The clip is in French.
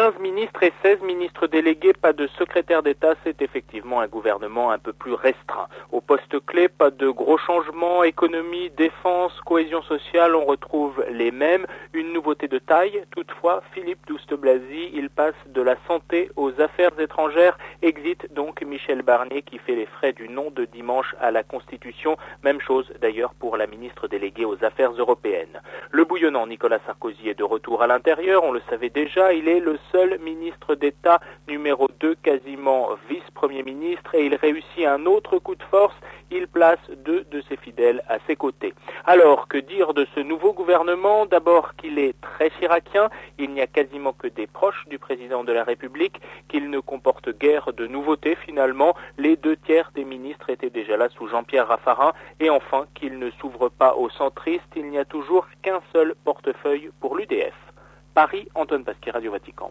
15 ministres et 16 ministres délégués, pas de secrétaire d'État, c'est effectivement un gouvernement un peu plus restreint. Au poste clé, pas de gros changements, économie, défense, cohésion sociale, on retrouve les mêmes. Une nouveauté de taille, toutefois, Philippe Douste-Blazy, il passe de la santé aux affaires étrangères, exit donc Michel Barnier qui fait les frais du non de dimanche à la Constitution. Même chose d'ailleurs pour la ministre déléguée aux affaires européennes. Le bouillonnant Nicolas Sarkozy est de retour à l'intérieur, on le savait déjà, il est le seul ministre d'État numéro 2, quasiment vice-premier ministre, et il réussit un autre coup de force, il place 2 de ses fidèles à ses côtés. Alors, que dire de ce nouveau gouvernement? D'abord qu'il est très chiracien, il n'y a quasiment que des proches du président de la République, qu'il ne comporte guère de nouveautés finalement, les 2/3 des ministres étaient déjà là sous Jean-Pierre Raffarin, et enfin qu'il ne s'ouvre pas aux centristes, il n'y a toujours qu'un seul portefeuille pour l'UDF. Paris, Antoine Pasquier, Radio Vatican.